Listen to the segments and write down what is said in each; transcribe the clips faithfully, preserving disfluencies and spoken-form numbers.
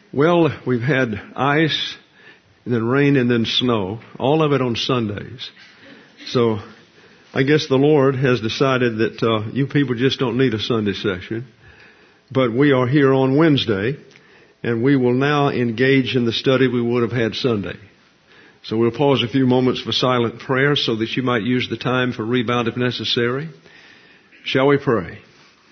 Well, we've had ice, and then rain, and then snow, all of it on Sundays. So I guess the Lord has decided that uh, you people just don't need a Sunday session. But we are here on Wednesday, and we will now engage in the study we would have had Sunday. So we'll pause a few moments for silent prayer so that you might use the time for rebound if necessary. Shall we pray?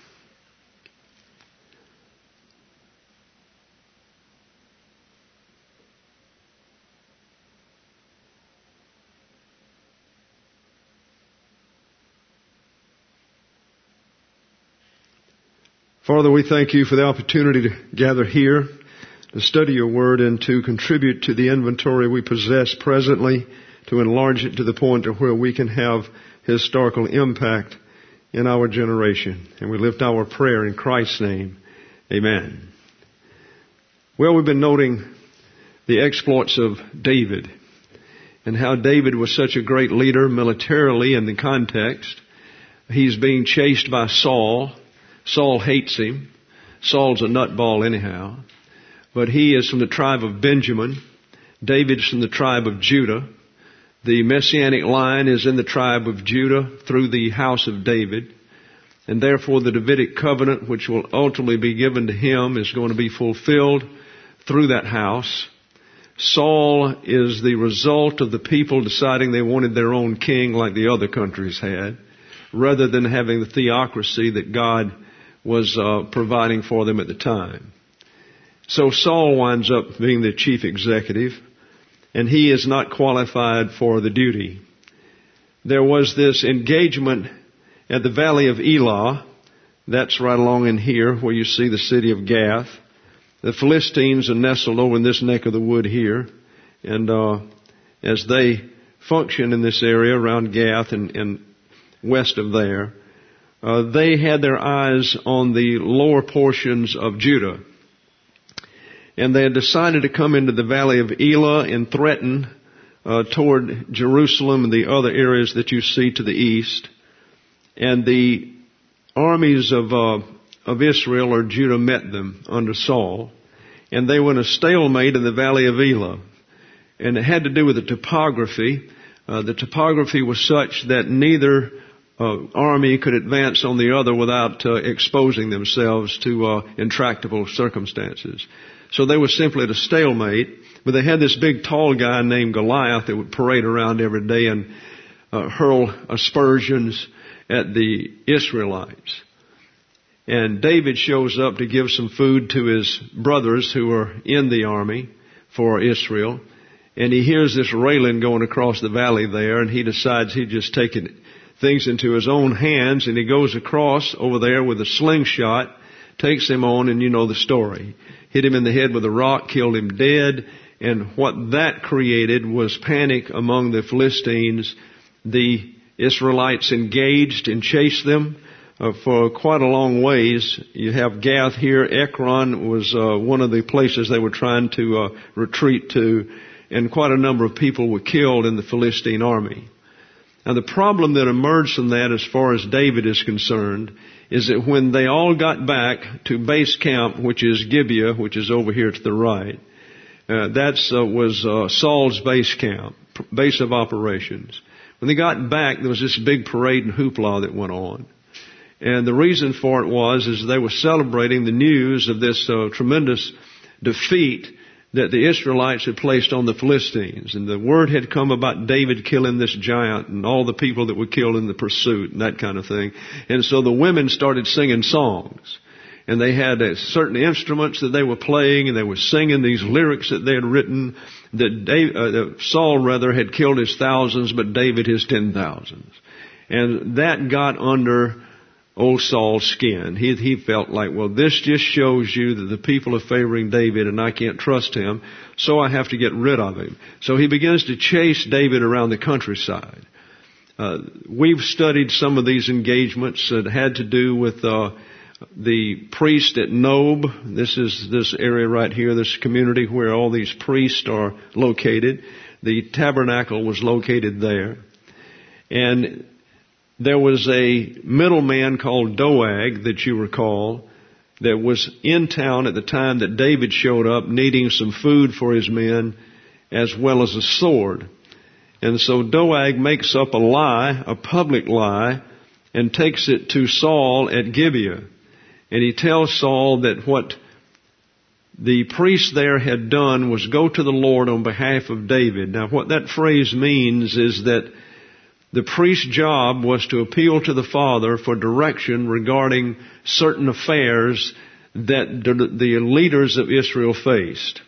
Father, we thank you for the opportunity to gather here, to study your word, and to contribute to the inventory we possess presently, to enlarge it to the point of where we can have historical impact in our generation. And we lift our prayer in Christ's name. Amen. Well, we've been noting the exploits of David and how David was such a great leader militarily in the context. He's being chased by Saul. Saul hates him. Saul's a nutball anyhow. But he is from the tribe of Benjamin. David's from the tribe of Judah. The Messianic line is in the tribe of Judah through the house of David. And therefore the Davidic covenant, which will ultimately be given to him, is going to be fulfilled through that house. Saul is the result of the people deciding they wanted their own king like the other countries had, rather than having the theocracy that God was uh, providing for them at the time. So Saul winds up being the chief executive, and he is not qualified for the duty. There was this engagement at the valley of Elah. That's right along in here where you see the city of Gath. The Philistines are nestled over in this neck of the wood here, and uh, as they function in this area around Gath and, and west of there, Uh, they had their eyes on the lower portions of Judah. And they had decided to come into the valley of Elah and threaten uh, toward Jerusalem and the other areas that you see to the east. And the armies of uh, of Israel or Judah met them under Saul. And they were in a stalemate in the valley of Elah. And it had to do with the topography. Uh, the topography was such that neither Uh, army could advance on the other without uh, exposing themselves to uh, intractable circumstances. So they were simply at a stalemate, but they had this big tall guy named Goliath that would parade around every day and uh, hurl aspersions at the Israelites. And David shows up to give some food to his brothers who are in the army for Israel, and he hears this railing going across the valley there, and he decides he'd just take it things into his own hands, and he goes across over there with a slingshot, takes him on, and you know the story. Hit him in the head with a rock, killed him dead, and what that created was panic among the Philistines. The Israelites engaged and chased them uh, for quite a long ways. You have Gath here. Ekron was uh, one of the places they were trying to uh, retreat to, and quite a number of people were killed in the Philistine army. Now, the problem that emerged from that as far as David is concerned is that when they all got back to base camp, which is Gibeah, which is over here to the right, uh, that uh, was uh, Saul's base camp, base of operations. When they got back, there was this big parade and hoopla that went on. And the reason for it was is they were celebrating the news of this uh, tremendous defeat that the Israelites had placed on the Philistines. And the word had come about David killing this giant and all the people that were killed in the pursuit and that kind of thing. And so the women started singing songs. And they had uh, certain instruments that they were playing, and they were singing these lyrics that they had written, that David, uh, Saul rather had killed his thousands, but David his ten thousands. And that got under old Saul's skin. He, he felt like, well, this just shows you that the people are favoring David and I can't trust him, so I have to get rid of him. So he begins to chase David around the countryside. Uh, we've studied some of these engagements that had to do with uh, the priest at Nob. This is this area right here, this community where all these priests are located. The tabernacle was located there. And there was a middleman called Doeg that you recall that was in town at the time that David showed up, needing some food for his men as well as a sword. And so Doeg makes up a lie, a public lie, and takes it to Saul at Gibeah. And he tells Saul that what the priest there had done was go to the Lord on behalf of David. Now, what that phrase means is that the priest's job was to appeal to the Father for direction regarding certain affairs that the leaders of Israel faced.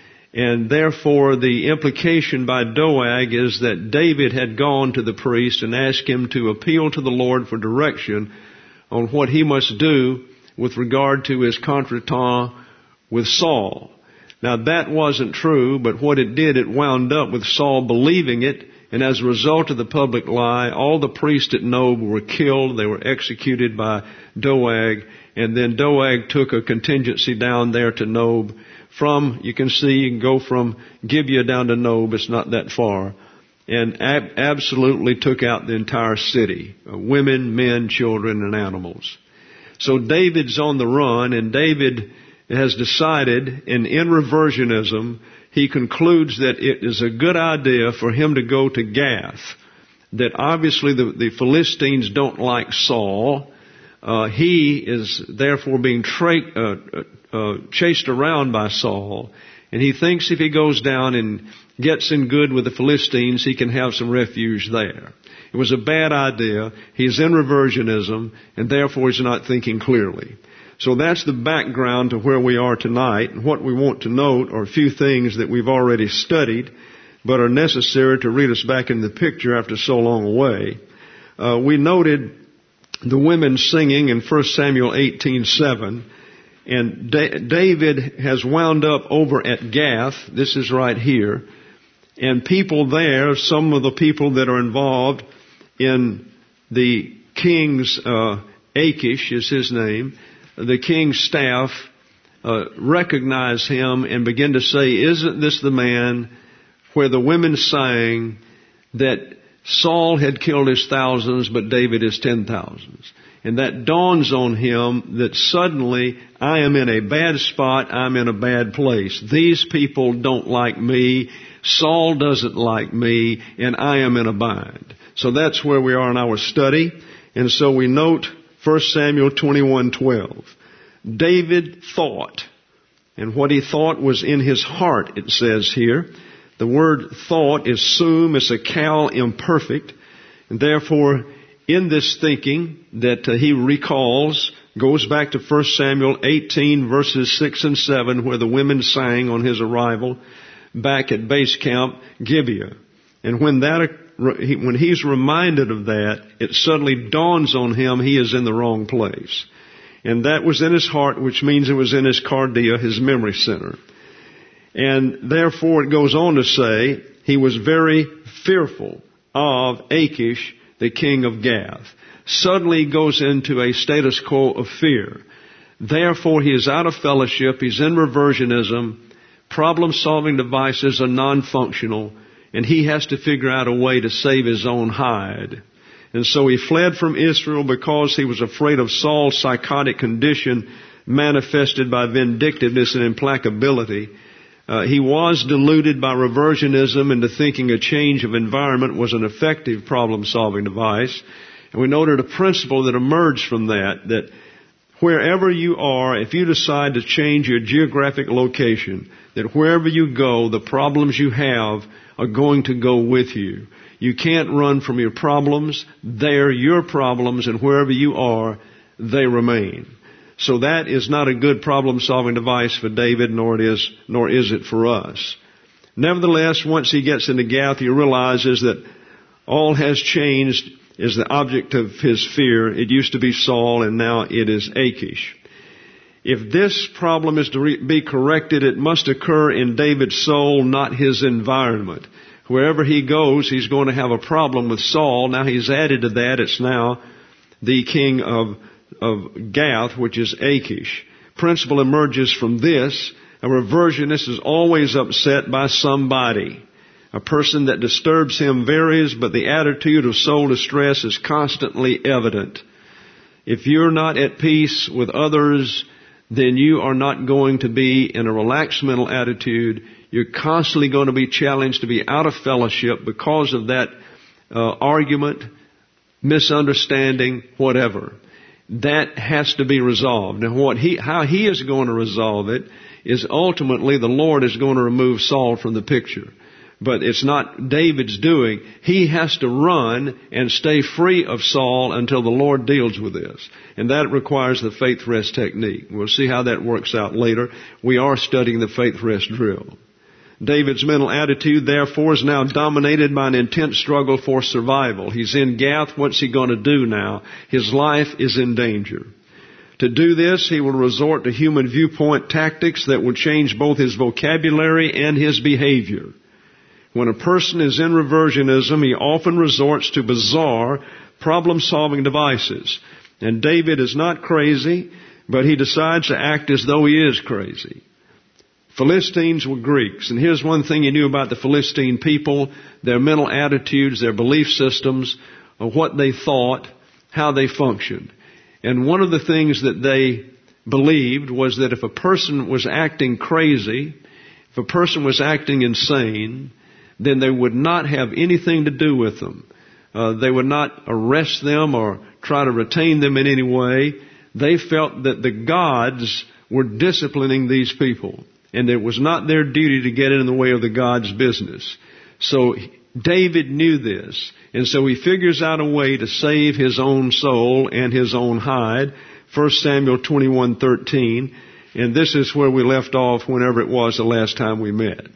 And therefore, the implication by Doeg is that David had gone to the priest and asked him to appeal to the Lord for direction on what he must do with regard to his contretemps with Saul. Now, that wasn't true, but what it did, it wound up with Saul believing it, and as a result of the public lie, all the priests at Nob were killed. They were executed by Doeg, and then Doeg took a contingency down there to Nob. From, you can see, you can go from Gibeah down to Nob, it's not that far, and ab- absolutely took out the entire city, uh, women, men, children, and animals. So David's on the run, and David has decided, and in reversionism, he concludes that it is a good idea for him to go to Gath. That obviously the, the Philistines don't like Saul. Uh, he is therefore being tra- uh, uh, chased around by Saul. And he thinks if he goes down and gets in good with the Philistines, he can have some refuge there. It was a bad idea. He's in reversionism, and therefore he's not thinking clearly. So that's the background to where we are tonight. And what we want to note are a few things that we've already studied, but are necessary to read us back in the picture after so long away. Uh, we noted the women singing in First Samuel eighteen seven, and da- David has wound up over at Gath. This is right here. And people there, some of the people that are involved in the king's, uh, Achish is his name, the king's staff uh, recognize him and begin to say, isn't this the man where the women sang that Saul had killed his thousands, but David his ten thousands? And that dawns on him that suddenly I am in a bad spot, I'm in a bad place. These people don't like me, Saul doesn't like me, and I am in a bind. So that's where we are in our study. And so we note First Samuel twenty-one twelve. David thought, and what he thought was in his heart, it says here. The word thought is sum, it's a cal imperfect, and therefore in this thinking that uh, he recalls goes back to First Samuel eighteen verses six and seven, where the women sang on his arrival back at base camp Gibeah. And when that when he's reminded of that, it suddenly dawns on him he is in the wrong place. And that was in his heart, which means it was in his cardia, his memory center. And therefore it goes on to say, he was very fearful of Achish, the king of Gath. Suddenly he goes into a status quo of fear. Therefore he is out of fellowship, he's in reversionism, problem-solving devices are non-functional, and he has to figure out a way to save his own hide. And so he fled from Israel because he was afraid of Saul's psychotic condition manifested by vindictiveness and implacability. Uh, he was deluded by reversionism into thinking a change of environment was an effective problem-solving device. And we noted a principle that emerged from that, that wherever you are, if you decide to change your geographic location, that wherever you go, the problems you have are going to go with you. You can't run from your problems. They're your problems, and wherever you are, they remain. So that is not a good problem-solving device for David, nor it is, nor is it for us. Nevertheless, once he gets into Gath, he realizes that all has changed is the object of his fear. It used to be Saul, and now it is Achish. If this problem is to re- be corrected, it must occur in David's soul, not his environment. Wherever he goes, he's going to have a problem with Saul. Now he's added to that, it's now the king of, of Gath, which is Achish. Principle emerges from this. A reversionist is always upset by somebody. A person that disturbs him varies, but the attitude of soul distress is constantly evident. If you're not at peace with others, then you are not going to be in a relaxed mental attitude. You're constantly going to be challenged to be out of fellowship because of that uh, argument, misunderstanding, whatever. That has to be resolved. And what he, how he is going to resolve it is ultimately the Lord is going to remove Saul from the picture. But it's not David's doing. He has to run and stay free of Saul until the Lord deals with this. And that requires the faith rest technique. We'll see how that works out later. We are studying the faith rest drill. David's mental attitude, therefore, is now dominated by an intense struggle for survival. He's in Gath. What's he going to do now? His life is in danger. To do this, he will resort to human viewpoint tactics that will change both his vocabulary and his behavior. When a person is in reversionism, he often resorts to bizarre problem-solving devices. And David is not crazy, but he decides to act as though he is crazy. Philistines were Greeks, and here's one thing you knew about the Philistine people: their mental attitudes, their belief systems, what they thought, how they functioned. And one of the things that they believed was that if a person was acting crazy, if a person was acting insane, then they would not have anything to do with them. Uh, they would not arrest them or try to retain them in any way. They felt that the gods were disciplining these people, and it was not their duty to get in the way of the God's business. So David knew this, and so he figures out a way to save his own soul and his own hide. First Samuel twenty-one thirteen, and this is where we left off whenever it was the last time we met.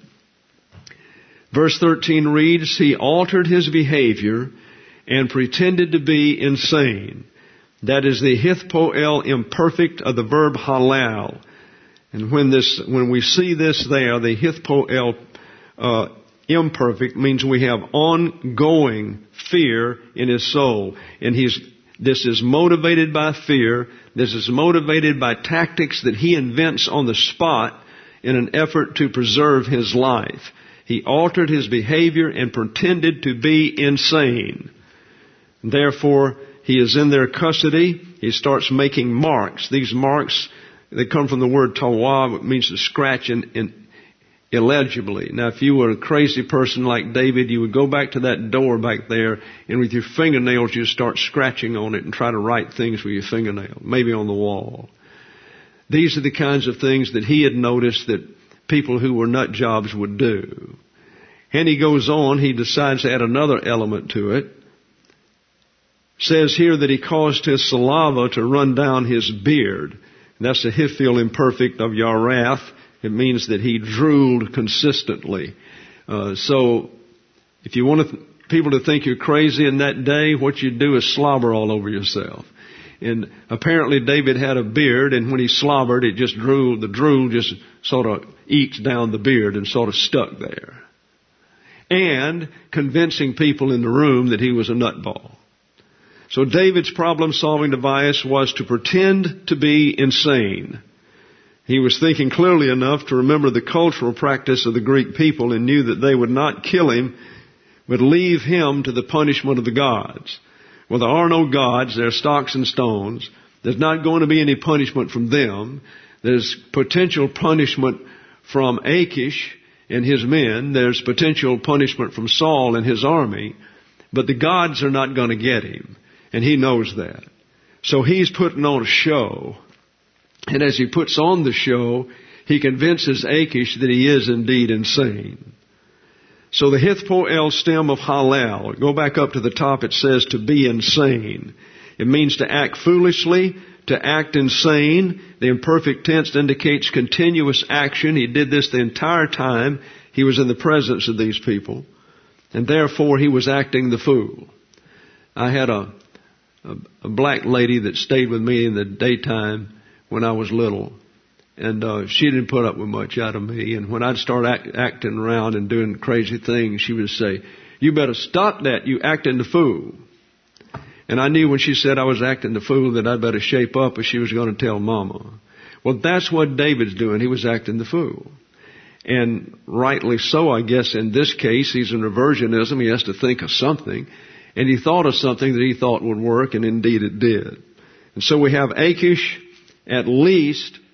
Verse thirteen reads, he altered his behavior and pretended to be insane. That is the hithpoel imperfect of the verb halal. And when this, when we see this there, the hithpoel uh, imperfect means we have ongoing fear in his soul. And he's, this is motivated by fear. This is motivated by tactics that he invents on the spot in an effort to preserve his life. He altered his behavior and pretended to be insane. Therefore, he is in their custody. He starts making marks. These marks, they come from the word tawab, it means to scratch in, in illegibly. Now, if you were a crazy person like David, you would go back to that door back there, and with your fingernails, you'd start scratching on it and try to write things with your fingernail, maybe on the wall. These are the kinds of things that he had noticed that people who were nut jobs would do. And he goes on, he decides to add another element to it. Says here that he caused his saliva to run down his beard. And that's the hifil imperfect of Yarath. It means that he drooled consistently. Uh, so if you want to th- people to think you're crazy in that day, what you do is slobber all over yourself. And apparently David had a beard, and when he slobbered, it just drooled, the drool just sort of eked down the beard and sort of stuck there. And convincing people in the room that he was a nutball. So David's problem-solving device was to pretend to be insane. He was thinking clearly enough to remember the cultural practice of the Greek people and knew that they would not kill him, but leave him to the punishment of the gods. Well, there are no gods. There are stocks and stones. There's not going to be any punishment from them. There's potential punishment from Achish and his men. There's potential punishment from Saul and his army. But the gods are not going to get him. And he knows that. So he's putting on a show. And as he puts on the show, he convinces Achish that he is indeed insane. So the hithpoel stem of halal, go back up to the top, it says to be insane. It means to act foolishly, to act insane. The imperfect tense indicates continuous action. He did this the entire time he was in the presence of these people. And therefore he was acting the fool. I had a, a, a black lady that stayed with me in the daytime when I was little. And uh, she didn't put up with much out of me. And when I'd start act, acting around and doing crazy things, she would say, "You better stop that. You acting the fool." And I knew when she said I was acting the fool that I'd better shape up or she was going to tell Mama. Well, that's what David's doing. He was acting the fool. And rightly so, I guess, in this case. He's in reversionism. He has to think of something. And he thought of something that he thought would work, and indeed it did. And so we have Achish at least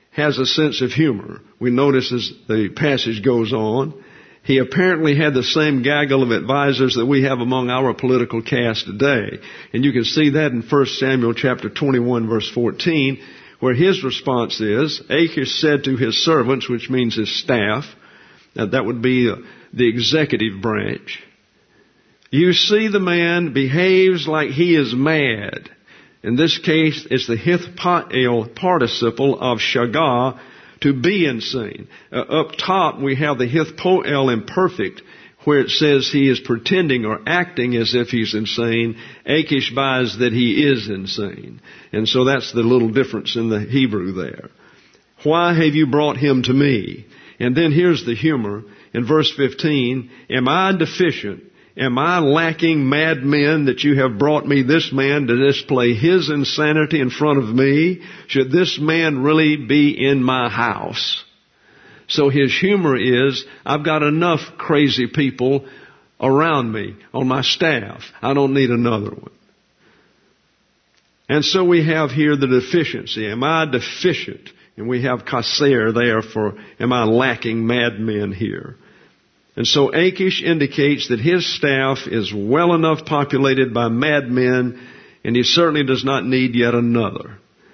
has a sense of humor. We notice as the passage goes on, he apparently had the same gaggle of advisors that we have among our political caste today. And you can see that in First Samuel chapter twenty-one, verse fourteen, where his response is, Achish said to his servants, which means his staff, now that would be the executive branch, you see the man behaves like he is mad. In this case, it's the hithpael participle of shagah, to be insane. Uh, up top, we have the hithpoel imperfect, where it says he is pretending or acting as if he's insane. Achish buys that he is insane. And so that's the little difference in the Hebrew there. Why have you brought him to me? And then here's the humor. In verse fifteen, am I deficient? Am I lacking madmen that you have brought me this man to display his insanity in front of me? Should this man really be in my house? So his humor is, I've got enough crazy people around me on my staff. I don't need another one. And so we have here the deficiency. Am I deficient? And we have kaser there for, am I lacking madmen here? And so Achish indicates that his staff is well enough populated by madmen, and he certainly does not need yet another.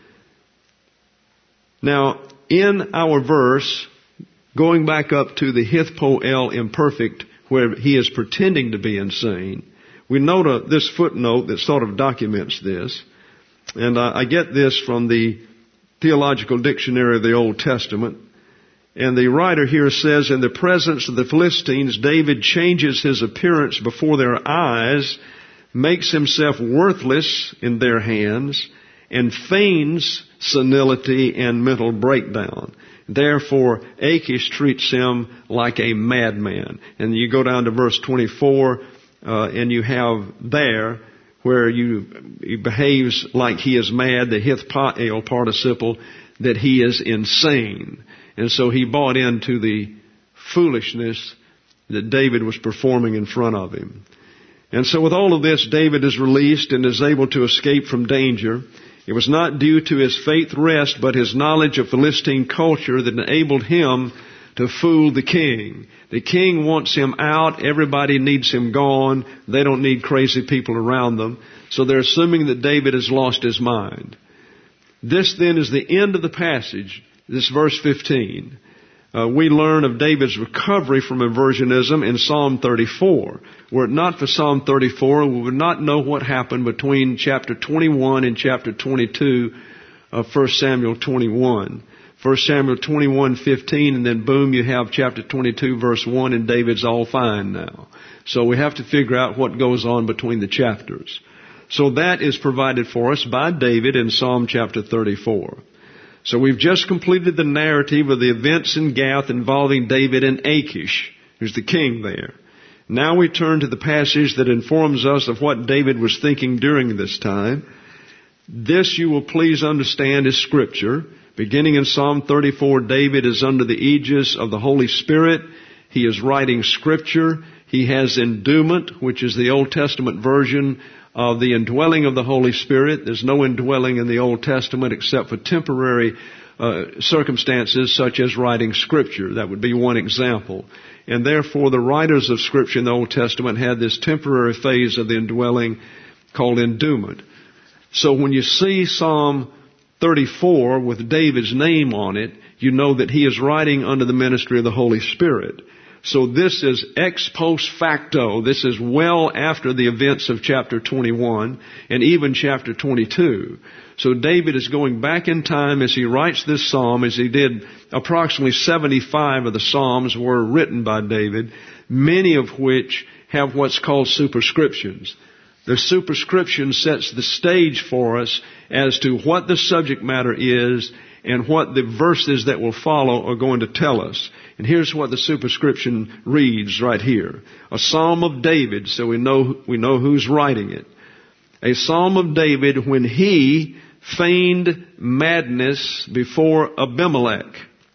Now, in our verse, going back up to the hithpoel imperfect, where he is pretending to be insane, we note a, this footnote that sort of documents this. And I, I get this from the Theological Dictionary of the Old Testament. And the writer here says, in the presence of the Philistines, David changes his appearance before their eyes, makes himself worthless in their hands, and feigns senility and mental breakdown. Therefore, Achish treats him like a madman. And you go down to verse twenty-four, uh, and you have there where you, he behaves like he is mad, the hithpael participle, that he is insane. And so he bought into the foolishness that David was performing in front of him. And so with all of this, David is released and is able to escape from danger. It was not due to his faith rest, but his knowledge of Philistine culture that enabled him to fool the king. The king wants him out. Everybody needs him gone. They don't need crazy people around them. So they're assuming that David has lost his mind. This then is the end of the passage. This verse fifteen. Uh, we learn of David's recovery from aversionism in Psalm thirty-four. Were it not for Psalm thirty-four, we would not know what happened between chapter twenty-one and chapter twenty-two of First Samuel twenty-one. First Samuel twenty-one fifteen, and then boom, you have chapter twenty-two verse one, and David's all fine now. So we have to figure out what goes on between the chapters. So that is provided for us by David in Psalm chapter thirty-four. So we've just completed the narrative of the events in Gath involving David and Achish, who's the king there. Now we turn to the passage that informs us of what David was thinking during this time. This, you will please understand, is Scripture. Beginning in Psalm thirty-four, David is under the aegis of the Holy Spirit. He is writing Scripture. He has endowment, which is the Old Testament version of the indwelling of the Holy Spirit. There's no indwelling in the Old Testament except for temporary uh, circumstances such as writing Scripture. That would be one example. And therefore the writers of Scripture in the Old Testament had this temporary phase of the indwelling called endowment. So when you see Psalm thirty-four with David's name on it, you know that he is writing under the ministry of the Holy Spirit. So this is ex post facto. This is well after the events of chapter twenty-one and even chapter twenty-two. So David is going back in time as he writes this psalm, as he did approximately seventy-five of the psalms were written by David, many of which have what's called superscriptions. The superscription sets the stage for us as to what the subject matter is and what the verses that will follow are going to tell us. And here's what the superscription reads right here. A psalm of David, so we know, we know who's writing it. A psalm of David when he feigned madness before Abimelech.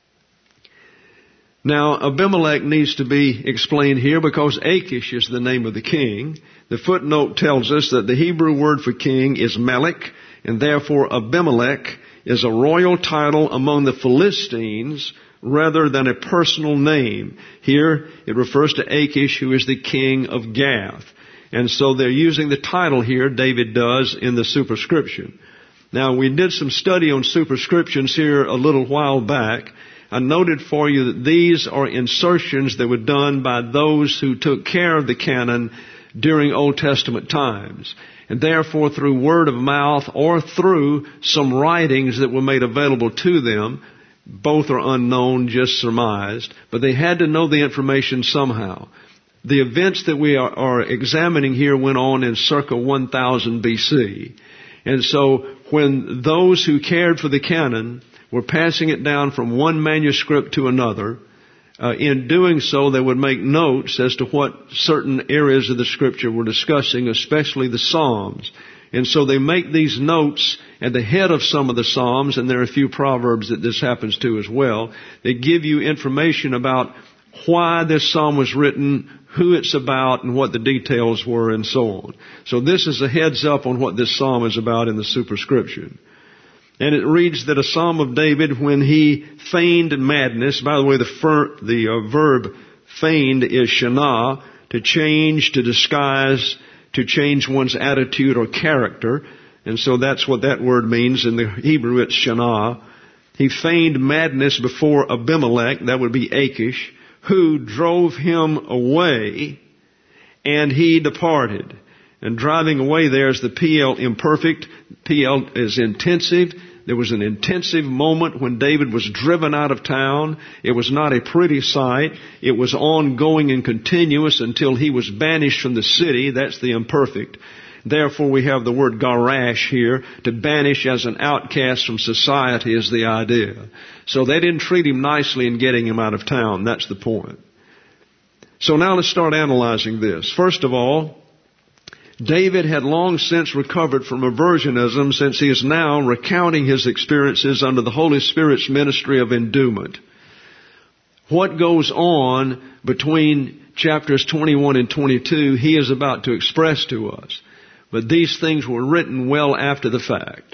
Now, Abimelech needs to be explained here because Achish is the name of the king. The footnote tells us that the Hebrew word for king is Melech, and therefore Abimelech is a royal title among the Philistines rather than a personal name. Here it refers to Achish, who is the king of Gath. And so they're using the title here, David does, in the superscription. Now, we did some study on superscriptions here a little while back. I noted for you that these are insertions that were done by those who took care of the canon during Old Testament times. And therefore, through word of mouth or through some writings that were made available to them, both are unknown, just surmised, but they had to know the information somehow. The events that we are, are examining here went on in circa one thousand B C. And so when those who cared for the canon were passing it down from one manuscript to another, uh, in doing so they would make notes as to what certain areas of the Scripture were discussing, especially the Psalms. And so they make these notes at the head of some of the Psalms, and there are a few Proverbs that this happens to as well. They give you information about why this psalm was written, who it's about, and what the details were, and so on. So this is a heads up on what this psalm is about in the superscription. And it reads that a psalm of David when he feigned madness. By the way, the, fer, the uh, verb feigned is shanah, to change, to disguise, to change one's attitude or character. And so that's what that word means. In the Hebrew, it's shanah. He feigned madness before Abimelech, that would be Achish, who drove him away, and he departed. And driving away there is the P L imperfect. P L is intensive. There was an intensive moment when David was driven out of town. It was not a pretty sight. It was ongoing and continuous until he was banished from the city. That's the imperfect. Therefore, we have the word garash here. To banish as an outcast from society is the idea. So they didn't treat him nicely in getting him out of town. That's the point. So now let's start analyzing this. First of all, David had long since recovered from aversionism, since he is now recounting his experiences under the Holy Spirit's ministry of endowment. What goes on between chapters twenty-one and twenty-two, he is about to express to us. But these things were written well after the fact.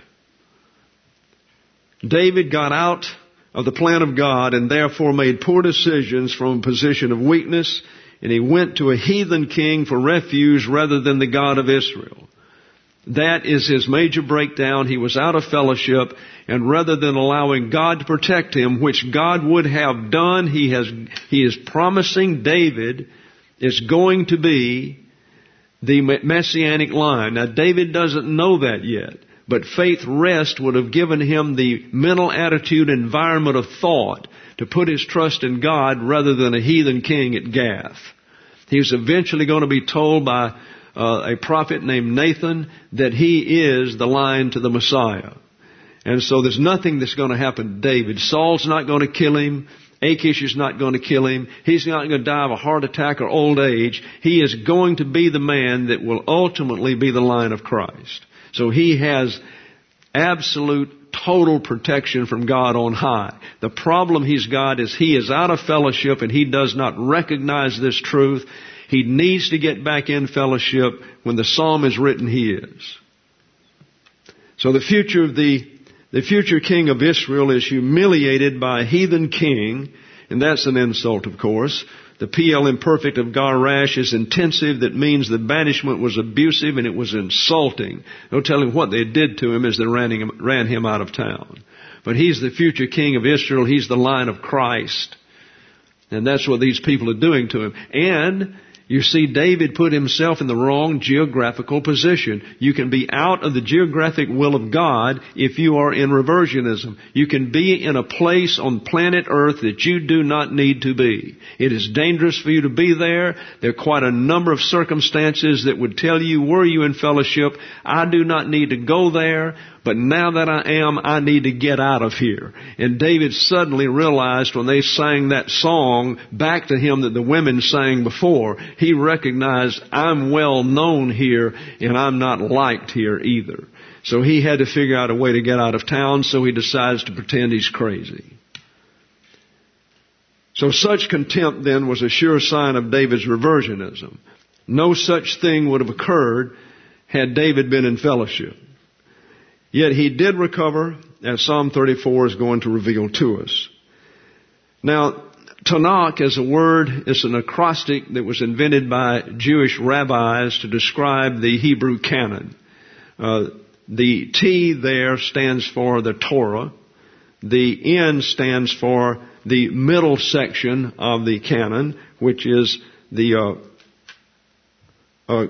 David got out of the plan of God and therefore made poor decisions from a position of weakness, and he went to a heathen king for refuge rather than the God of Israel. That is his major breakdown. He was out of fellowship, and rather than allowing God to protect him, which God would have done, he has, he is promising David is going to be the messianic line. Now, David doesn't know that yet, but faith rest would have given him the mental attitude, environment of thought to put his trust in God rather than a heathen king at Gath. He's eventually going to be told by uh, a prophet named Nathan that he is the line to the Messiah. And so there's nothing that's going to happen to David. Saul's not going to kill him. Achish is not going to kill him. He's not going to die of a heart attack or old age. He is going to be the man that will ultimately be the line of Christ. So he has absolute, total protection from God on high. The problem he's got is he is out of fellowship and he does not recognize this truth. He needs to get back in fellowship. When the psalm is written, he is. So the future of the The future king of Israel is humiliated by a heathen king, and that's an insult, of course. The P L imperfect of garash is intensive. That means the banishment was abusive and it was insulting. No telling what they did to him as they ran him, ran him out of town. But he's the future king of Israel. He's the line of Christ. And that's what these people are doing to him. And you see, David put himself in the wrong geographical position. You can be out of the geographic will of God if you are in reversionism. You can be in a place on planet Earth that you do not need to be. It is dangerous for you to be there. There are quite a number of circumstances that would tell you, were you in fellowship, I do not need to go there. But now that I am, I need to get out of here. And David suddenly realized when they sang that song back to him that the women sang before, he recognized, I'm well known here and I'm not liked here either. So he had to figure out a way to get out of town, so he decides to pretend he's crazy. So such contempt then was a sure sign of David's reversionism. No such thing would have occurred had David been in fellowship. Yet he did recover, as Psalm thirty-four is going to reveal to us. Now, Tanakh as a word is an acrostic that was invented by Jewish rabbis to describe the Hebrew canon. Uh, the T there stands for the Torah. The N stands for the middle section of the canon, which is the uh, uh,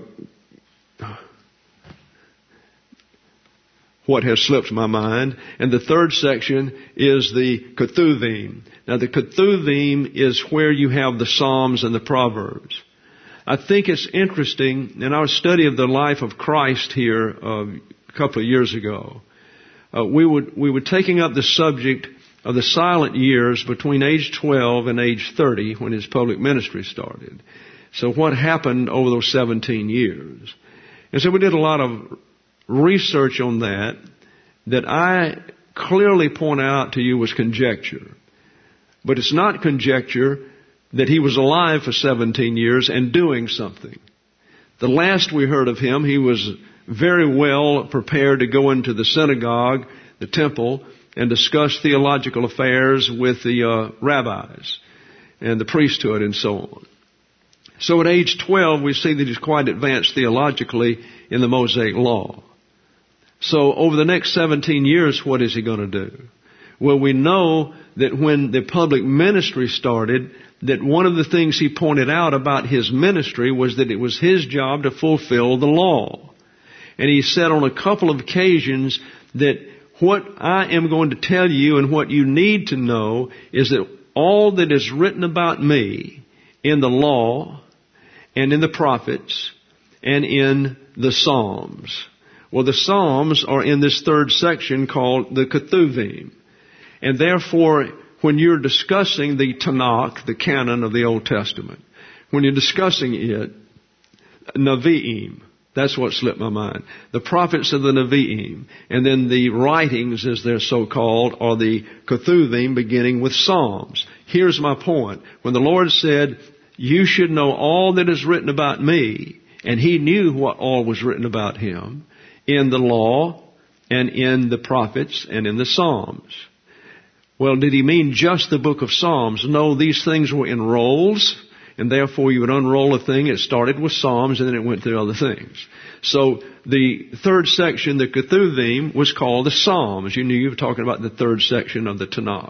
what has slipped my mind. And the third section is the Ketuvim. Now the Ketuvim is where you have the Psalms and the Proverbs. I think it's interesting, in our study of the life of Christ here uh, a couple of years ago, uh, we would we were taking up the subject of the silent years between age twelve and age thirty when his public ministry started. So what happened over those seventeen years? And so we did a lot of research on that that I clearly point out to you was conjecture. But it's not conjecture that he was alive for seventeen years and doing something. The last we heard of him, he was very well prepared to go into the synagogue, the temple, and discuss theological affairs with the uh, rabbis and the priesthood and so on. So at age twelve, we see that he's quite advanced theologically in the Mosaic Law. So over the next seventeen years, what is he going to do? Well, we know that when the public ministry started, that one of the things he pointed out about his ministry was that it was his job to fulfill the law. And he said on a couple of occasions that what I am going to tell you and what you need to know is that all that is written about me in the law and in the prophets and in the Psalms. Well, the Psalms are in this third section called the Ketuvim. And therefore, when you're discussing the Tanakh, the canon of the Old Testament, when you're discussing it, Nevi'im, that's what slipped my mind. The prophets of the Nevi'im, and then the writings, as they're so called, are the Ketuvim, beginning with Psalms. Here's my point. When the Lord said, you should know all that is written about me, and he knew what all was written about him in the law and in the prophets and in the Psalms. Well, did he mean just the book of Psalms? No, these things were in rolls, and therefore you would unroll a thing. It started with Psalms, and then it went through other things. So the third section, the Ketuvim, was called the Psalms. You knew you were talking about the third section of the Tanakh.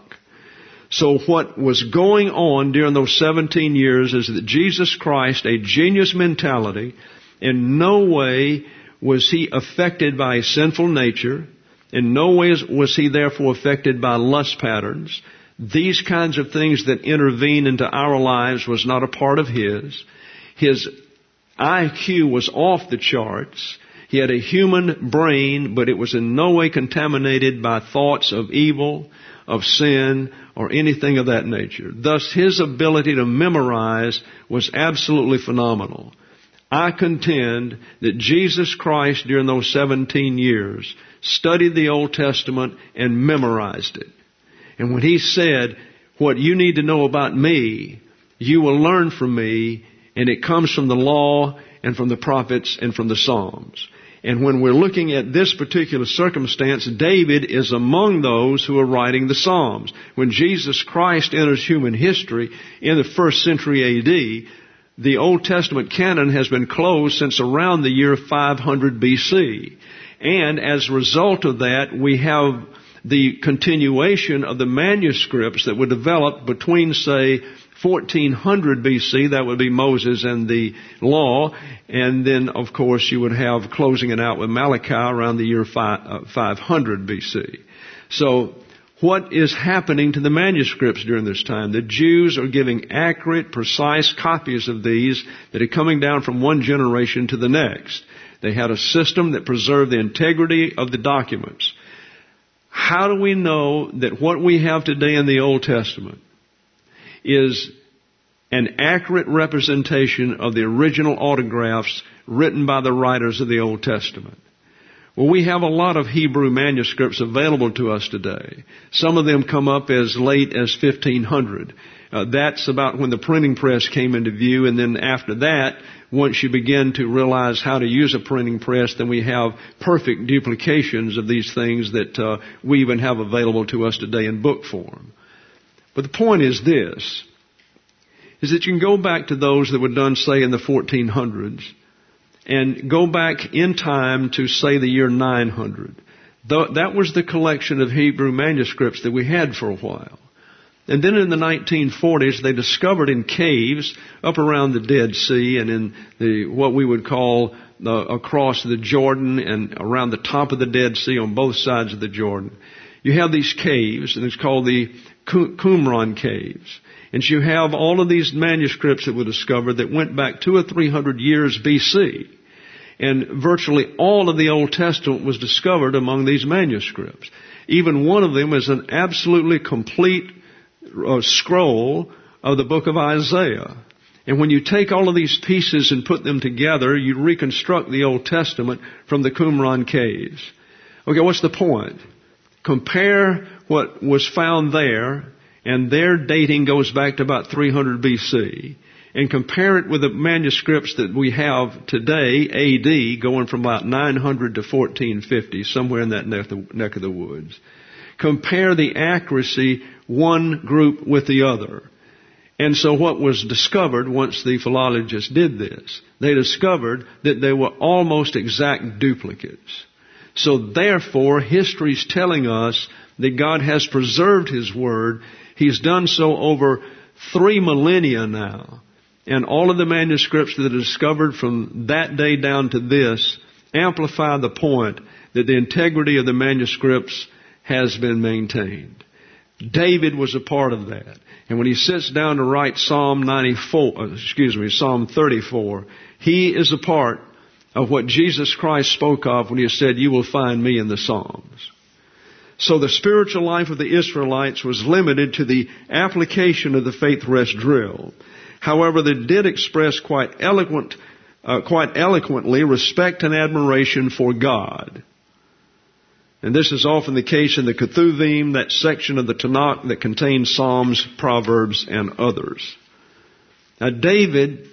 So what was going on during those seventeen years is that Jesus Christ, a genius mentality, in no way was he affected by a sinful nature. In no way was he therefore affected by lust patterns. These kinds of things that intervene into our lives was not a part of his. His I Q was off the charts. He had a human brain, but it was in no way contaminated by thoughts of evil, of sin, or anything of that nature. Thus, his ability to memorize was absolutely phenomenal. I contend that Jesus Christ, during those seventeen years, studied the Old Testament and memorized it. And when he said, what you need to know about me, you will learn from me, and it comes from the law and from the prophets and from the Psalms. And when we're looking at this particular circumstance, David is among those who are writing the Psalms. When Jesus Christ enters human history in the first century A D, the Old Testament canon has been closed since around the year five hundred B C. And as a result of that, we have the continuation of the manuscripts that were developed between, say, fourteen hundred B C, that would be Moses and the law, and then, of course, you would have closing it out with Malachi around the year five hundred B C. So, what is happening to the manuscripts during this time? The Jews are giving accurate, precise copies of these that are coming down from one generation to the next. They had a system that preserved the integrity of the documents. How do we know that what we have today in the Old Testament is an accurate representation of the original autographs written by the writers of the Old Testament? Well, we have a lot of Hebrew manuscripts available to us today. Some of them come up as late as fifteen hundred. Uh, that's about when the printing press came into view, and then after that, once you begin to realize how to use a printing press, then we have perfect duplications of these things that uh, we even have available to us today in book form. But the point is this, is that you can go back to those that were done, say, in the fourteen hundreds, and go back in time to, say, the year nine hundred. That was the collection of Hebrew manuscripts that we had for a while. And then in the nineteen forties, they discovered in caves up around the Dead Sea and in the what we would call the, across the Jordan and around the top of the Dead Sea on both sides of the Jordan. You have these caves, and it's called the Qumran caves. And you have all of these manuscripts that were discovered that went back two or three hundred years B C. And virtually all of the Old Testament was discovered among these manuscripts. Even one of them is an absolutely complete uh, scroll of the book of Isaiah. And when you take all of these pieces and put them together, you reconstruct the Old Testament from the Qumran caves. Okay, what's the point? Compare what was found there, and their dating goes back to about three hundred B C, and compare it with the manuscripts that we have today, A D, going from about nine hundred to fourteen fifty, somewhere in that neck of the woods. Compare the accuracy one group with the other. And so what was discovered once the philologists did this, they discovered that they were almost exact duplicates. So therefore, history's telling us that God has preserved His Word. He's done so over three millennia now. And all of the manuscripts that are discovered from that day down to this amplify the point that the integrity of the manuscripts has been maintained. David was a part of that. And when he sits down to write Psalm ninety-four, excuse me, Psalm thirty-four, he is a part of what Jesus Christ spoke of when He said, "You will find me in the Psalms." So the spiritual life of the Israelites was limited to the application of the faith rest drill. However, they did express quite eloquent, uh, quite eloquently respect and admiration for God. And this is often the case in the Ketuvim, that section of the Tanakh that contains Psalms, Proverbs, and others. Now, David,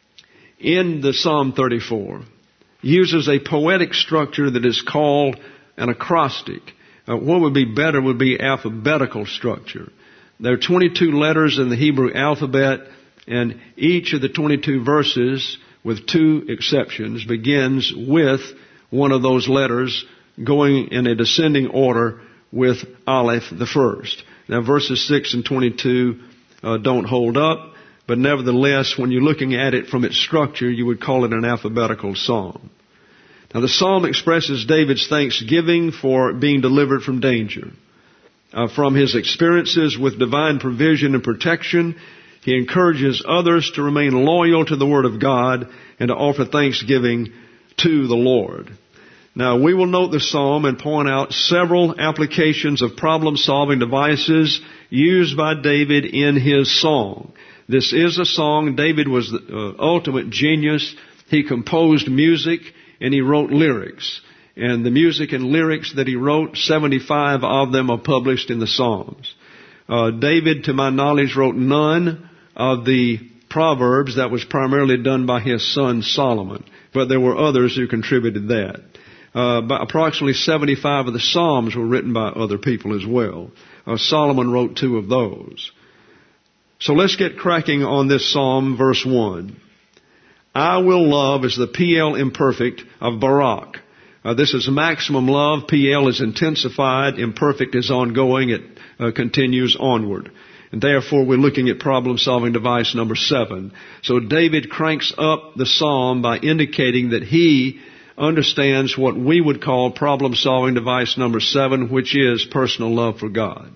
in the Psalm thirty-four, uses a poetic structure that is called an acrostic. Uh, what would be better would be alphabetical structure. There are twenty-two letters in the Hebrew alphabet, and each of the twenty-two verses, with two exceptions, begins with one of those letters going in a descending order with Aleph the first. Now verses six and twenty-two uh, don't hold up, but nevertheless, when you're looking at it from its structure, you would call it an alphabetical psalm. Now the psalm expresses David's thanksgiving for being delivered from danger. Uh, from his experiences with divine provision and protection, he encourages others to remain loyal to the Word of God and to offer thanksgiving to the Lord. Now, we will note the psalm and point out several applications of problem-solving devices used by David in his song. This is a song. David was the uh, ultimate genius. He composed music and he wrote lyrics. And the music and lyrics that he wrote, seventy-five of them are published in the Psalms. Uh, David, to my knowledge, wrote none of the Proverbs. That was primarily done by his son Solomon. But there were others who contributed that. Uh, but approximately seventy-five of the Psalms were written by other people as well. Uh, Solomon wrote two of those. So let's get cracking on this Psalm, verse one. I will love is the P L imperfect of Barak. Uh, this is maximum love. P L is intensified. Imperfect is ongoing. It uh, continues onward. And therefore, we're looking at problem-solving device number seven. So David cranks up the psalm by indicating that he understands what we would call problem-solving device number seven, which is personal love for God.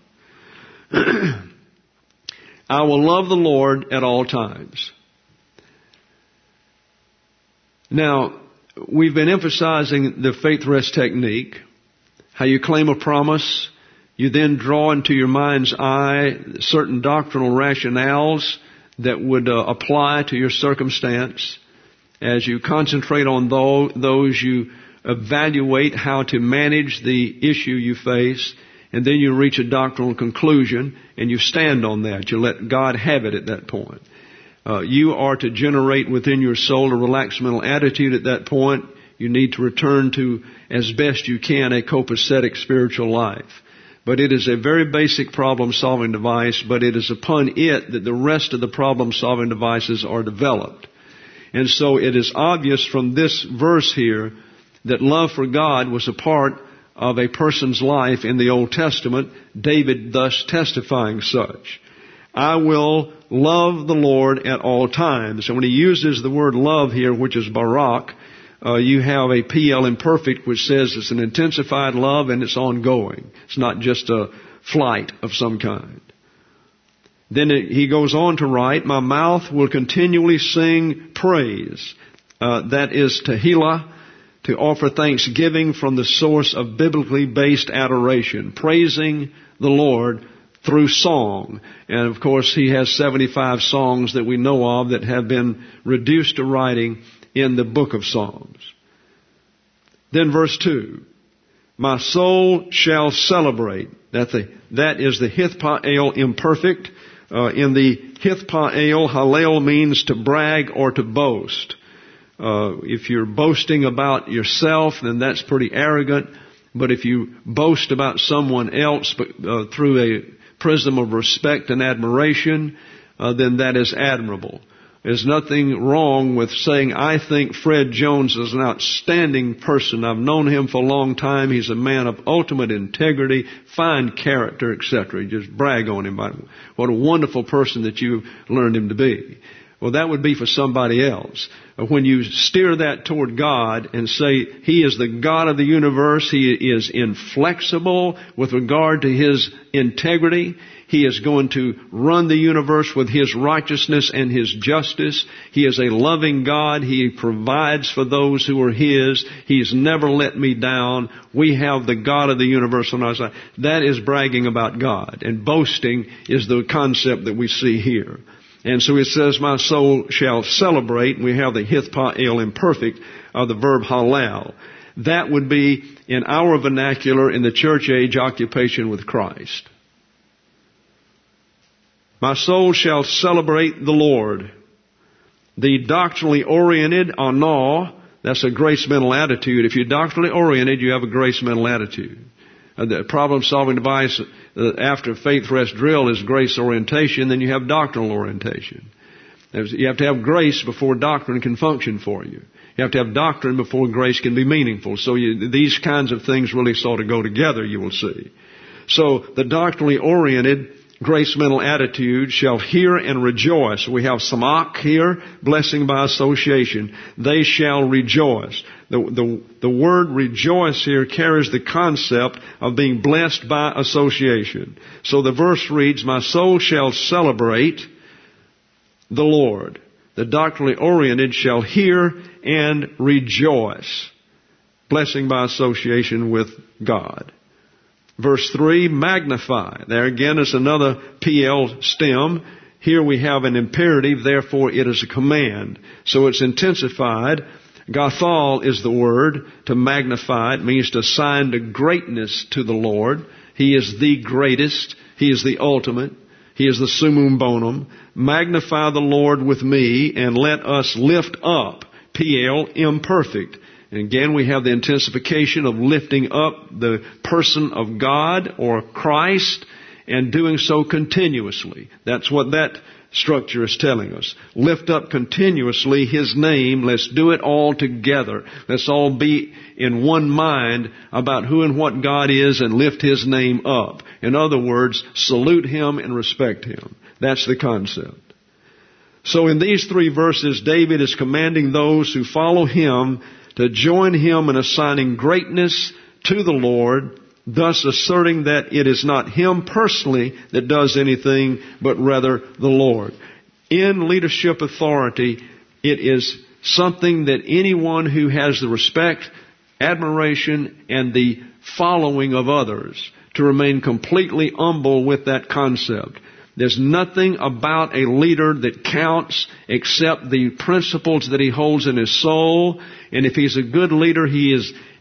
I will love the Lord at all times. Now, we've been emphasizing the faith rest technique, how you claim a promise, you then draw into your mind's eye certain doctrinal rationales that would uh, apply to your circumstance. As you concentrate on those, you evaluate how to manage the issue you face, and then you reach a doctrinal conclusion, and you stand on that. You let God have it at that point. Uh, you are to generate within your soul a relaxed mental attitude at that point. You need to return to, as best you can, a copacetic spiritual life. But it is a very basic problem-solving device, but it is upon it that the rest of the problem-solving devices are developed. And so it is obvious from this verse here that love for God was a part of a person's life in the Old Testament, David thus testifying such. I will love the Lord at all times. And when he uses the word love here, which is barak, uh, you have a P L imperfect which says it's an intensified love and it's ongoing. It's not just a flight of some kind. Then it, he goes on to write, my mouth will continually sing praise. Uh, that is Tehillah, to offer thanksgiving from the source of biblically based adoration, praising the Lord through song. And of course, he has seventy-five songs that we know of that have been reduced to writing in the book of Psalms. Then verse two, my soul shall celebrate. That, the, that is the Hithpael imperfect. Uh, in the Hithpael, Hallel means to brag or to boast. Uh, if you're boasting about yourself, then that's pretty arrogant. But if you boast about someone else but, uh, through a prism of respect and admiration, uh, then that is admirable. There's nothing wrong with saying, I think Fred Jones is an outstanding person. I've known him for a long time. He's a man of ultimate integrity, fine character, et cetera. You just brag on him. What a wonderful person that you've learned him to be. Well, that would be for somebody else. When you steer that toward God and say, He is the God of the universe, He is inflexible with regard to His integrity. He is going to run the universe with His righteousness and His justice. He is a loving God. He provides for those who are His. He's never let me down. We have the God of the universe on our side. That is bragging about God. And boasting is the concept that we see here. And so it says, my soul shall celebrate. And we have the Hithpael imperfect of the verb halal. That would be, in our vernacular, in the church age, occupation with Christ. My soul shall celebrate the Lord. The doctrinally oriented, anah, that's a grace mental attitude. If you're doctrinally oriented, you have a grace mental attitude. Uh, the problem-solving device uh, after faith rest drill is grace orientation. Then you have doctrinal orientation. There's, you have to have grace before doctrine can function for you. You have to have doctrine before grace can be meaningful. So you, these kinds of things really sort of go together, you will see. So the doctrinally oriented grace mental attitude shall hear and rejoice. We have samak here, blessing by association. They shall rejoice. The, the, the word rejoice here carries the concept of being blessed by association. So the verse reads, my soul shall celebrate the Lord. The doctrinally oriented shall hear and rejoice. Blessing by association with God. Verse three, magnify. There again is another P L stem. Here we have an imperative, therefore it is a command. So it's intensified. Gathal is the word. To magnify, it means to assign the greatness to the Lord. He is the greatest. He is the ultimate. He is the summum bonum. Magnify the Lord with me and let us lift up. P L, imperfect. And again, we have the intensification of lifting up the person of God or Christ and doing so continuously. That's what that structure is telling us. Lift up continuously His name. Let's do it all together. Let's all be in one mind about who and what God is and lift His name up. In other words, salute Him and respect Him. That's the concept. So in these three verses, David is commanding those who follow him to join him in assigning greatness to the Lord, thus asserting that it is not him personally that does anything, but rather the Lord. In leadership authority, it is something that anyone who has the respect, admiration, and the following of others to remain completely humble with that concept. There's nothing about a leader that counts except the principles that he holds in his soul. And if he's a good leader, he is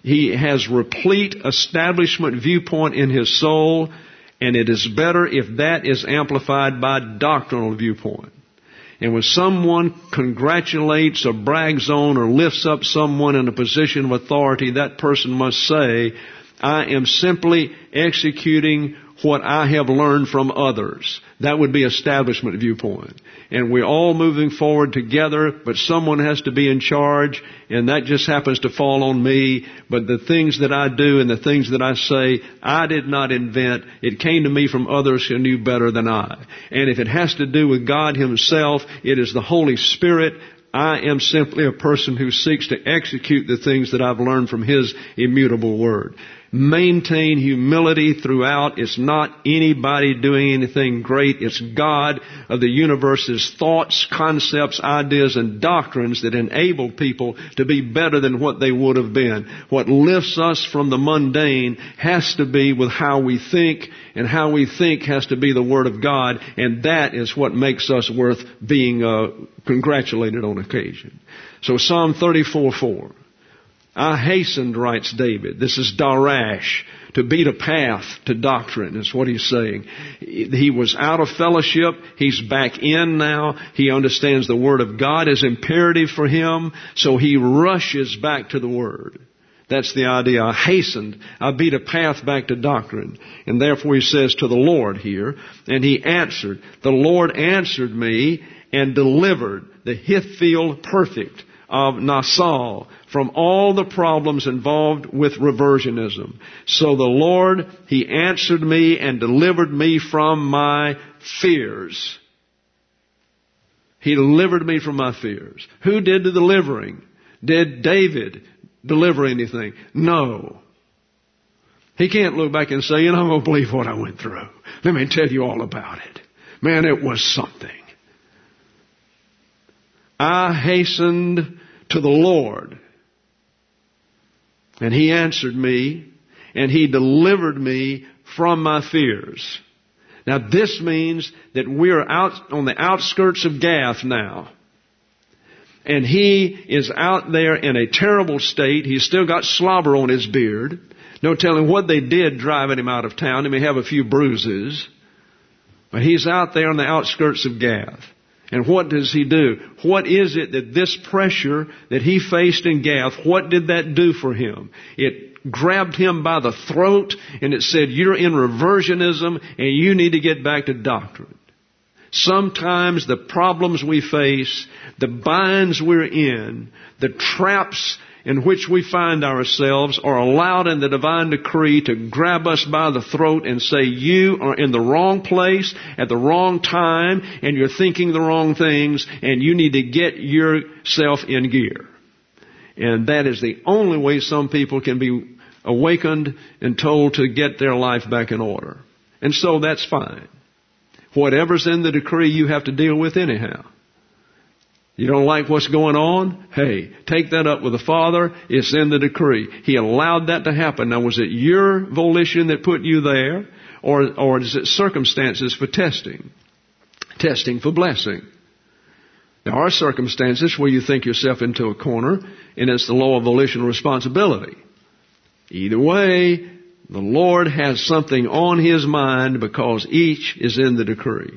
He has replete establishment viewpoint in his soul, and it is better if that is amplified by doctrinal viewpoint. And when someone congratulates or brags on or lifts up someone in a position of authority, that person must say, I am simply executing what I have learned from others. That would be establishment viewpoint. And we're all moving forward together, but someone has to be in charge, and that just happens to fall on me. But the things that I do and the things that I say, I did not invent. It came to me from others who knew better than I. And if it has to do with God Himself, it is the Holy Spirit. I am simply a person who seeks to execute the things that I've learned from His immutable Word. Maintain humility throughout. It's not anybody doing anything great. It's God of the universe's thoughts, concepts, ideas, and doctrines that enable people to be better than what they would have been. What lifts us from the mundane has to be with how we think, and how we think has to be the Word of God, and that is what makes us worth being uh, congratulated on occasion. So Psalm thirty-four four. I hastened, writes David. This is darash, to beat a path to doctrine, is what he's saying. He was out of fellowship. He's back in now. He understands the Word of God is imperative for him, so he rushes back to the Word. That's the idea. I hastened. I beat a path back to doctrine. And therefore he says to the Lord here, and he answered. The Lord answered me and delivered the Hithfiel perfect of Nasal from all the problems involved with reversionism. So the Lord, He answered me and delivered me from my fears. He delivered me from my fears. Who did the delivering? Did David deliver anything? No. He can't look back and say, you know, I'm going to believe what I went through. Let me tell you all about it. Man, it was something. I hastened to the Lord, and He answered me, and He delivered me from my fears. Now this means that we're out on the outskirts of Gath now. And he is out there in a terrible state. He's still got slobber on his beard. No telling what they did driving him out of town. He may have a few bruises. But he's out there on the outskirts of Gath. And what does he do? What is it that this pressure that he faced in Gath, what did that do for him? It grabbed him by the throat and it said, you're in reversionism and you need to get back to doctrine. Sometimes the problems we face, the binds we're in, the traps in which we find ourselves are allowed in the divine decree to grab us by the throat and say, you are in the wrong place at the wrong time and you're thinking the wrong things and you need to get yourself in gear. And that is the only way some people can be awakened and told to get their life back in order. And so that's fine. Whatever's in the decree you have to deal with anyhow. You don't like what's going on? Hey, take that up with the Father. It's in the decree. He allowed that to happen. Now, was it your volition that put you there? Or, or is it circumstances for testing? Testing for blessing. There are circumstances where you think yourself into a corner, and it's the law of volitional responsibility. Either way, the Lord has something on His mind because each is in the decree.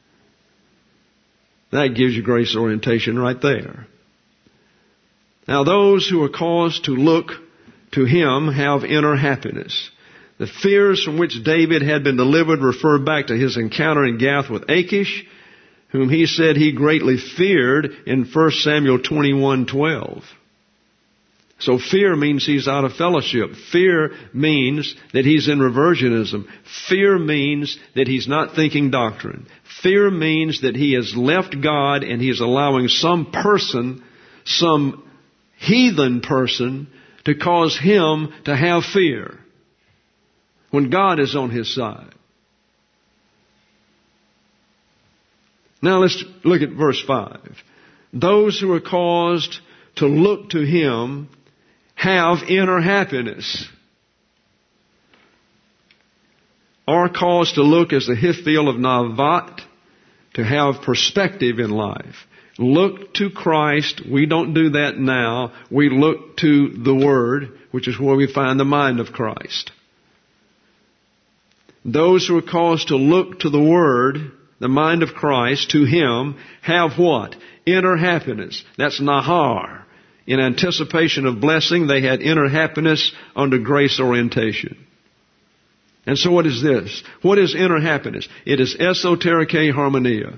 That gives you grace orientation right there. Now those who are caused to look to Him have inner happiness. The fears from which David had been delivered refer back to his encounter in Gath with Achish, whom he said he greatly feared in First Samuel twenty-one twelve. So fear means he's out of fellowship. Fear means that he's in reversionism. Fear means that he's not thinking doctrine. Fear means that he has left God and he is allowing some person, some heathen person, to cause him to have fear when God is on his side. Now let's look at verse five. Those who are caused to look to Him have inner happiness. Are caused to look as the Hithfiel of Navat, to have perspective in life. Look to Christ. We don't do that now. We look to the Word, which is where we find the mind of Christ. Those who are caused to look to the Word, the mind of Christ, to Him, have what? Inner happiness. That's nahar. In anticipation of blessing, they had inner happiness under grace orientation. And so what is this? What is inner happiness? It is esotericae harmonia.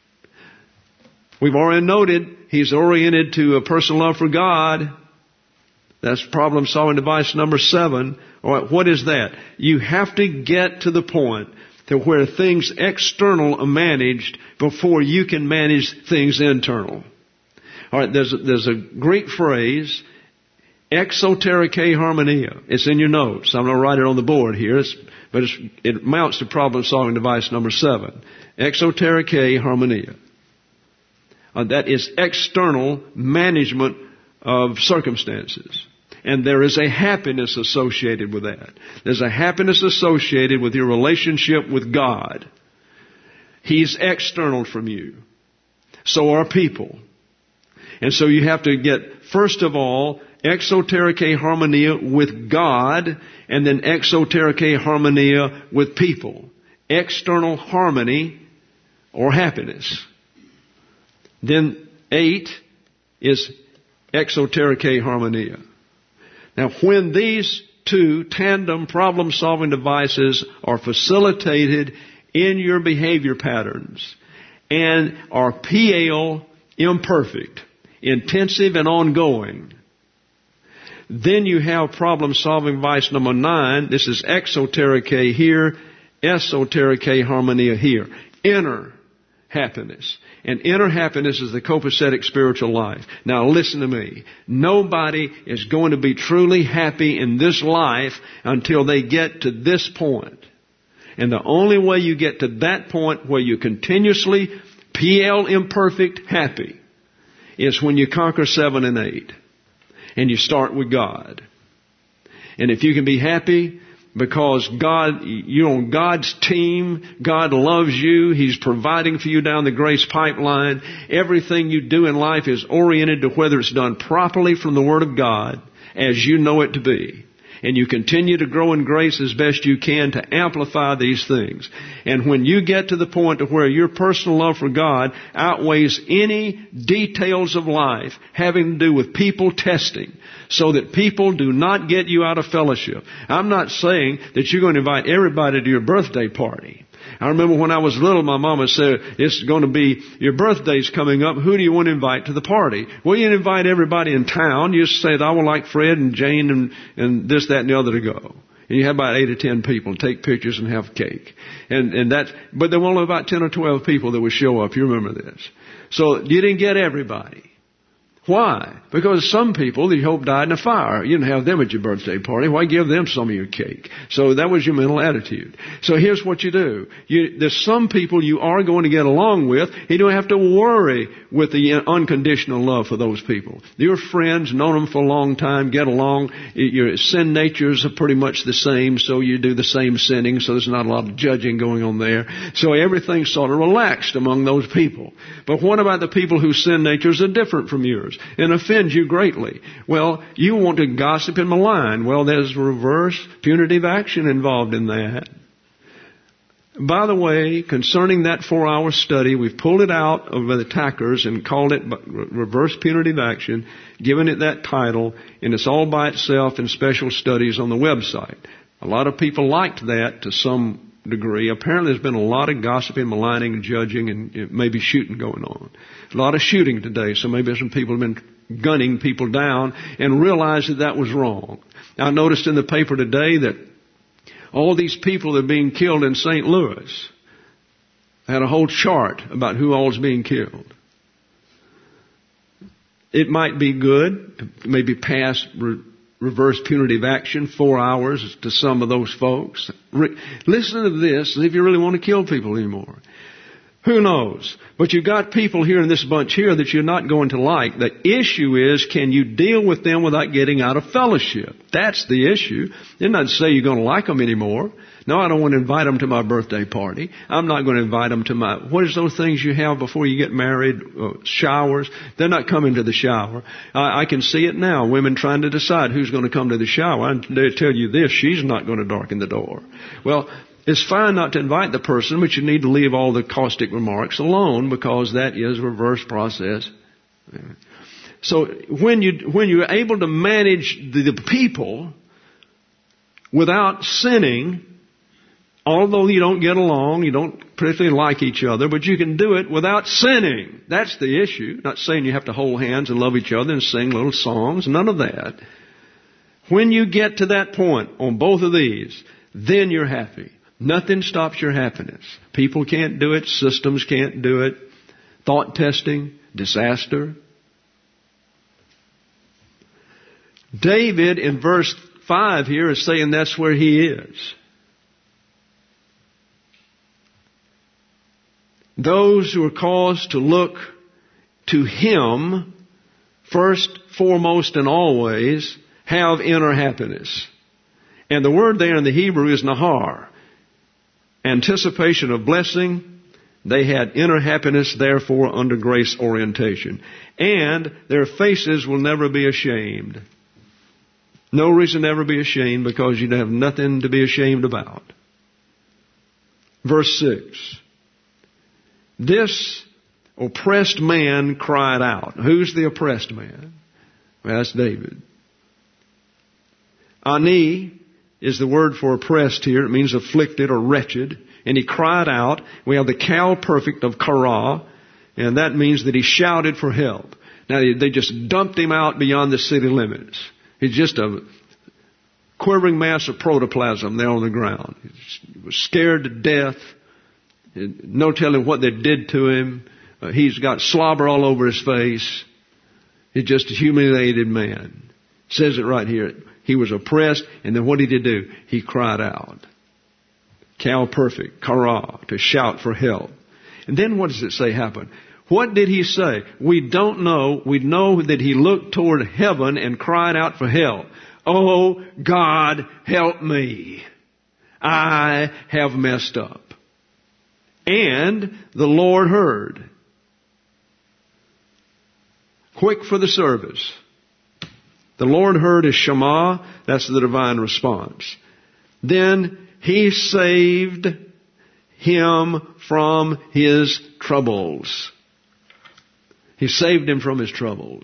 We've already noted he's oriented to a personal love for God. That's problem-solving device number seven. All right, what is that? You have to get to the point to where things external are managed before you can manage things internal. All right, there's a, there's a Greek phrase, exotericae harmonia. It's in your notes. I'm going to write it on the board here, it's, but it's, it amounts to problem-solving device number seven. Exotericae harmonia. Uh, that is external management of circumstances. And there is a happiness associated with that. There's a happiness associated with your relationship with God. He's external from you. So are people. And so you have to get, first of all, exotericae harmonia with God, and then exotericae harmonia with people. External harmony or happiness. Then eight is exotericae harmonia. Now, when these two tandem problem-solving devices are facilitated in your behavior patterns and are P L imperfect, intensive and ongoing, then you have problem-solving device number nine. This is exotericae here, esotericae harmonia here. Inner happiness. And inner happiness is the copacetic spiritual life. Now listen to me. Nobody is going to be truly happy in this life until they get to this point. And the only way you get to that point where you continuously P L imperfect happy is when you conquer seven and eight. And you start with God. And if you can be happy because God, you're on God's team, God loves you, He's providing for you down the grace pipeline. Everything you do in life is oriented to whether it's done properly from the Word of God as you know it to be. And you continue to grow in grace as best you can to amplify these things. And when you get to the point to where your personal love for God outweighs any details of life having to do with people testing, so that people do not get you out of fellowship. I'm not saying that you're going to invite everybody to your birthday party. I remember when I was little, my mama said, it's going to be, your birthday's coming up. Who do you want to invite to the party? Well, you invite everybody in town. You say, I would like Fred and Jane and, and this, that, and the other to go. And you have about eight or ten people, take pictures and have cake. And, and that's, but there were only about ten or twelve people that would show up. You remember this. So you didn't get everybody. Why? Because some people that you hope died in a fire. You didn't have them at your birthday party. Why give them some of your cake? So that was your mental attitude. So here's what you do. You, there's some people you are going to get along with. You don't have to worry with the unconditional love for those people. Your friends, known them for a long time, get along. Your sin natures are pretty much the same, so you do the same sinning, so there's not a lot of judging going on there. So everything's sort of relaxed among those people. But what about the people whose sin natures are different from yours and offend you greatly? Well, you want to gossip and malign. Well, there's reverse punitive action involved in that. By the way, concerning that four-hour study, we've pulled it out of the attackers and called it reverse punitive action, given it that title, and it's all by itself in special studies on the website. A lot of people liked that to some degree. Apparently there's been a lot of gossiping, maligning, and judging, and maybe shooting going on. A lot of shooting today, so maybe some people have been gunning people down and realized that that was wrong. I noticed in the paper today that all these people that are being killed in Saint Louis had a whole chart about who all is being killed. It might be good, maybe pass re- reverse punitive action, four hours to some of those folks. Re- listen to this if you really want to kill people anymore. Who knows? But you've got people here in this bunch here that you're not going to like. The issue is, can you deal with them without getting out of fellowship? That's the issue. They're not to say you're going to like them anymore. No, I don't want to invite them to my birthday party. I'm not going to invite them to my, what is those things you have before you get married? Uh, showers. They're not coming to the shower. I, I can see it now. Women trying to decide who's going to come to the shower. And they tell you this, she's not going to darken the door. Well, it's fine not to invite the person, but you need to leave all the caustic remarks alone, because that is a reverse process. So when you, when you're able to manage the, the people without sinning, although you don't get along, you don't particularly like each other, but you can do it without sinning. That's the issue. Not saying you have to hold hands and love each other and sing little songs. None of that. When you get to that point on both of these, then you're happy. Nothing stops your happiness. People can't do it. Systems can't do it. Thought testing, disaster. David in verse five here is saying that's where he is. Those who are caused to look to Him first, foremost, and always have inner happiness. And the word there in the Hebrew is nahar. Anticipation of blessing. They had inner happiness, therefore, under grace orientation. And their faces will never be ashamed. No reason to ever be ashamed, because you have nothing to be ashamed about. Verse six. This oppressed man cried out. Who's the oppressed man? Well, that's David. Ani is the word for oppressed here. It means afflicted or wretched. And he cried out. We have the Cal perfect of kara, and that means that he shouted for help. Now, they just dumped him out beyond the city limits. He's just a quivering mass of protoplasm there on the ground. He was scared to death. No telling what they did to him. Uh, he's got slobber all over his face. He's just a humiliated man. It says it right here. He was oppressed, and then what did he do? He cried out. Cal perfect, kara, to shout for help. And then what does it say happened? What did he say? We don't know. We know that he looked toward heaven and cried out for help. Oh, God, help me. I have messed up. And the Lord heard. Quick for the service. The Lord heard his Shema. That's the divine response. Then he saved him from his troubles. He saved him from his troubles.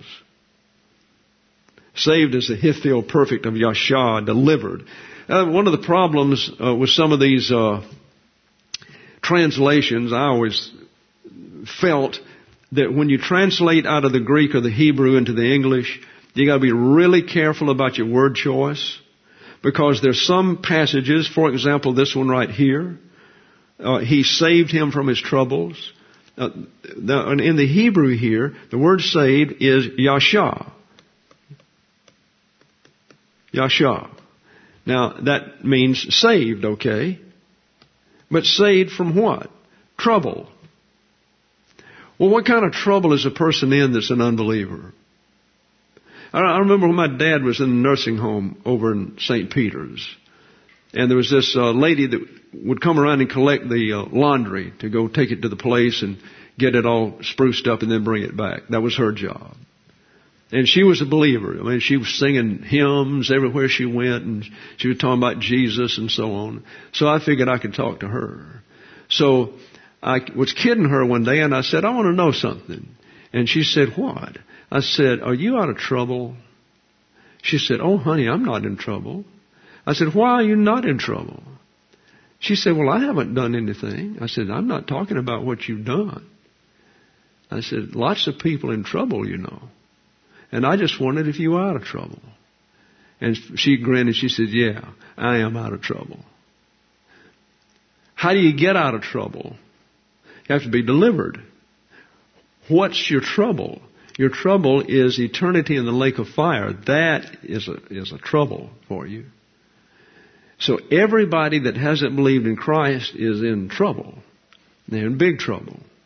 Saved as the Hithil perfect of Yashah, delivered. Uh, one of the problems uh, with some of these uh, translations, I always felt that when you translate out of the Greek or the Hebrew into the English, you got to be really careful about your word choice, because there's some passages, for example, this one right here, uh, he saved him from his troubles. Uh, the, in the Hebrew here, the word saved is Yashah. Yashah. Now, that means saved, okay? But saved from what? Trouble. Well, what kind of trouble is a person in that's an unbeliever? I remember when my dad was in the nursing home over in Saint Peter's. And there was this uh, lady that would come around and collect the uh, laundry to go take it to the place and get it all spruced up and then bring it back. That was her job. And she was a believer. I mean, she was singing hymns everywhere she went, and she was talking about Jesus and so on. So I figured I could talk to her. So I was kidding her one day, and I said, I want to know something. And she said, what? I said, are you out of trouble? She said, oh, honey, I'm not in trouble. I said, why are you not in trouble? She said, well, I haven't done anything. I said, I'm not talking about what you've done. I said, lots of people in trouble, you know. And I just wondered if you were out of trouble. And she grinned and she said, yeah, I am out of trouble. How do you get out of trouble? You have to be delivered. What's your trouble? Your trouble is eternity in the lake of fire. That is a, is a trouble for you. So everybody that hasn't believed in Christ is in trouble. They're in big trouble.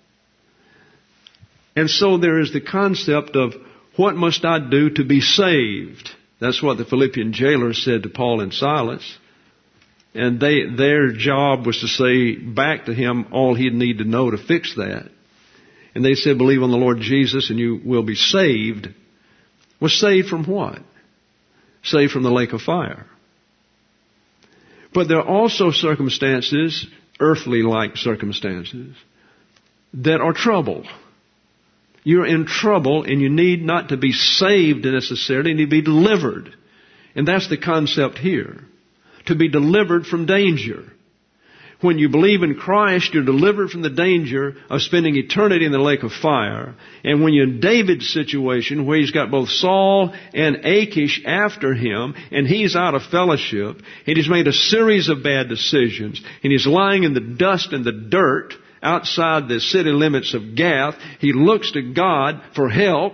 And so there is the concept of what must I do to be saved? That's what the Philippian jailer said to Paul and Silas. And they, their job was to say back to him all he'd need to know to fix that. And they said, believe on the Lord Jesus and you will be saved. Was saved from what? Saved from the lake of fire. But there are also circumstances, earthly-like circumstances, that are trouble. You're in trouble and you need not to be saved necessarily, you need to be delivered. And that's the concept here. To be delivered from danger. When you believe in Christ, you're delivered from the danger of spending eternity in the lake of fire. And when you're in David's situation, where he's got both Saul and Achish after him, and he's out of fellowship, and he's made a series of bad decisions, and he's lying in the dust and the dirt outside the city limits of Gath, he looks to God for help,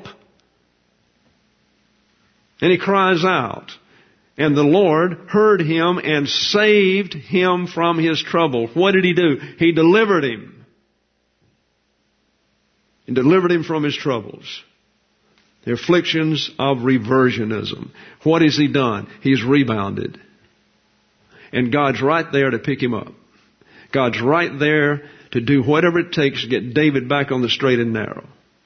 and he cries out. And the Lord heard him and saved him from his trouble. What did he do? He delivered him. And delivered him from his troubles. The afflictions of reversionism. What has he done? He's rebounded. And God's right there to pick him up. God's right there to do whatever it takes to get David back on the straight and narrow.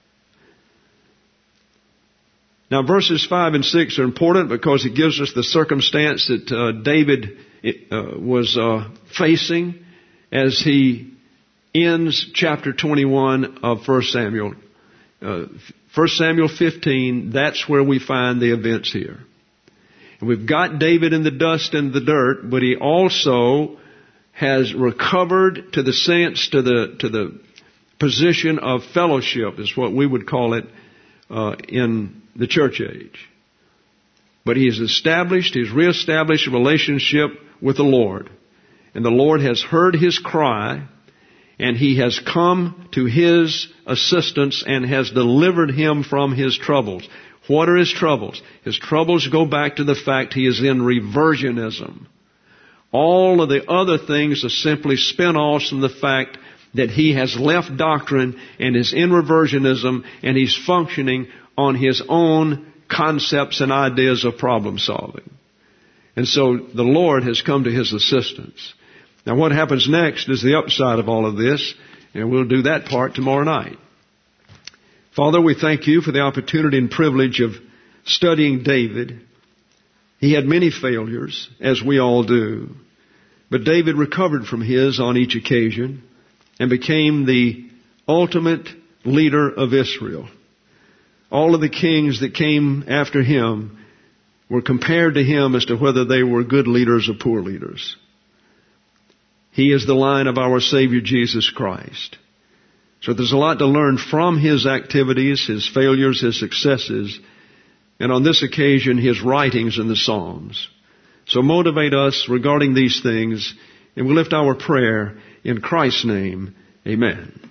Now verses five and six are important because it gives us the circumstance that uh, David uh, was uh, facing as he ends chapter twenty-one of First Samuel. Uh, First Samuel fifteen, that's where we find the events here. And we've got David in the dust and the dirt, but he also has recovered to the sense, to the to the position of fellowship, is what we would call it uh, in the church age. But he has established, he's reestablished a relationship with the Lord. And the Lord has heard his cry, and he has come to his assistance and has delivered him from his troubles. What are his troubles? His troubles go back to the fact he is in reversionism. All of the other things are simply spin-offs from the fact that he has left doctrine and is in reversionism, and he's functioning on his own concepts and ideas of problem solving. And so the Lord has come to his assistance. Now what happens next is the upside of all of this, and we'll do that part tomorrow night. Father, we thank you for the opportunity and privilege of studying David. He had many failures, as we all do. But David recovered from his on each occasion and became the ultimate leader of Israel. All of the kings that came after him were compared to him as to whether they were good leaders or poor leaders. He is the line of our Savior Jesus Christ. So there's a lot to learn from his activities, his failures, his successes, and on this occasion, his writings in the Psalms. So motivate us regarding these things, and we lift our prayer in Christ's name. Amen.